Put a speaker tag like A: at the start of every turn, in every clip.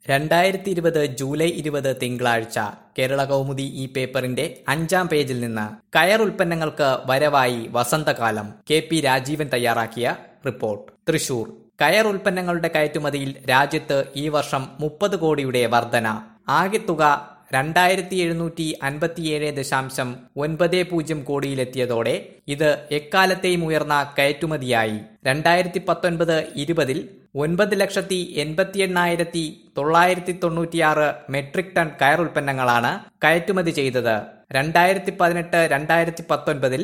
A: 2020 July 20 തിങ്കളാഴ്ച കേരള കൗമുദി ഈ പേപ്പറിന്റെ 5-ാം പേജിൽ നിന്ന് കയർ ഉൽപ്പന്നങ്ങൾക്ക് വരവായി വസന്തകാലം. കെ.പി. രാജീവൻ തയ്യാറാക്കിയ റിപ്പോർട്ട്. തൃശൂർ. കയർ ഉൽപ്പന്നങ്ങളുടെ കയറ്റുമതിയിൽ രാജ്യത്ത് ഈ വർഷം 30 കോടിയുടെ വർധന. ആകെത്തുക 2757.90 കോടിയിലെത്തിയതോടെ ഇത് എക്കാലത്തെയും ഉയർന്ന കയറ്റുമതിയായി. 2019-20 9,88,996 മെട്രിക് ടൺ കയർ ഉൽപ്പന്നങ്ങളാണ് കയറ്റുമതി ചെയ്തത്. 2018-2019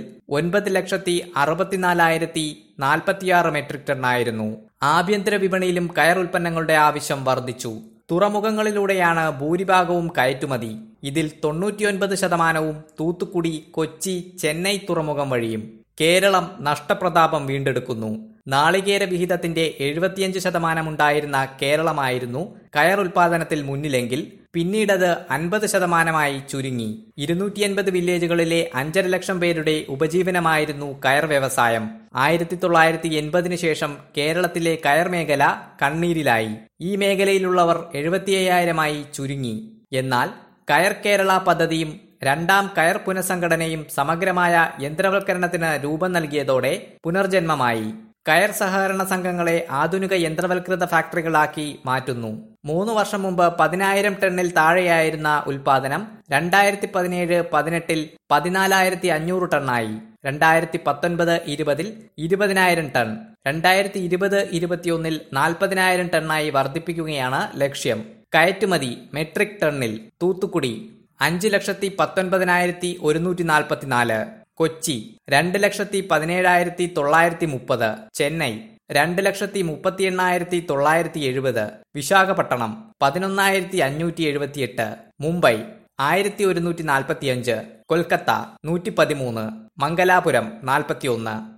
A: 9,64,046 മെട്രിക് ടണ്ണായിരുന്നു. ആഭ്യന്തര വിപണിയിലും കയർ ഉൽപ്പന്നങ്ങളുടെ ആവശ്യം വർദ്ധിച്ചു. തുറമുഖങ്ങളിലൂടെയാണ് ഭൂരിഭാഗവും കയറ്റുമതി. ഇതിൽ 99% തൂത്തുക്കുടി, കൊച്ചി, ചെന്നൈ തുറമുഖം വഴിയും. കേരളം നഷ്ടപ്രതാപം വീണ്ടെടുക്കുന്നു. നാളികേര വിഹിതത്തിന്റെ 75% ഉണ്ടായിരുന്ന കേരളമായിരുന്നു കയർ ഉൽപാദനത്തിൽ മുന്നിലെങ്കിൽ പിന്നീടത് 50%-ആയി ചുരുങ്ങി. 280 വില്ലേജുകളിലെ 5.5 ലക്ഷം പേരുടെ ഉപജീവനമായിരുന്നു കയർ വ്യവസായം. 1980 ശേഷം കേരളത്തിലെ കയർ മേഖല കണ്ണീരിലായി. ഈ മേഖലയിലുള്ളവർ 75,000-ആയി ചുരുങ്ങി. എന്നാൽ കയർ കേരള പദ്ധതിയും രണ്ടാം കയർ പുനഃസംഘടനയും സമഗ്രമായ യന്ത്രവൽക്കരണത്തിന് രൂപം നൽകിയതോടെ പുനർജന്മമായി. കയർ സഹകരണ സംഘങ്ങളെ ആധുനിക യന്ത്രവൽകൃത ഫാക്ടറികളാക്കി മാറ്റുന്നു. 3 വർഷം മുമ്പ് 10,000 ടണ്ണിൽ താഴെയായിരുന്ന ഉൽപാദനം 2017-18 14,500 ടണ്ണായി. 2019-20 20,000 ടൺ. 2020-21 40,000 ടണ്ണായി വർദ്ധിപ്പിക്കുകയാണ് ലക്ഷ്യം. കയറ്റുമതി മെട്രിക് ടണ്ണിൽ തൂത്തുക്കുടി 5,19,144, കൊച്ചി 2,17,930, ചെന്നൈ 2,38,970, വിശാഖപട്ടണം 11,578, മുംബൈ 1,145, കൊൽക്കത്ത 113, മംഗലാപുരം 41.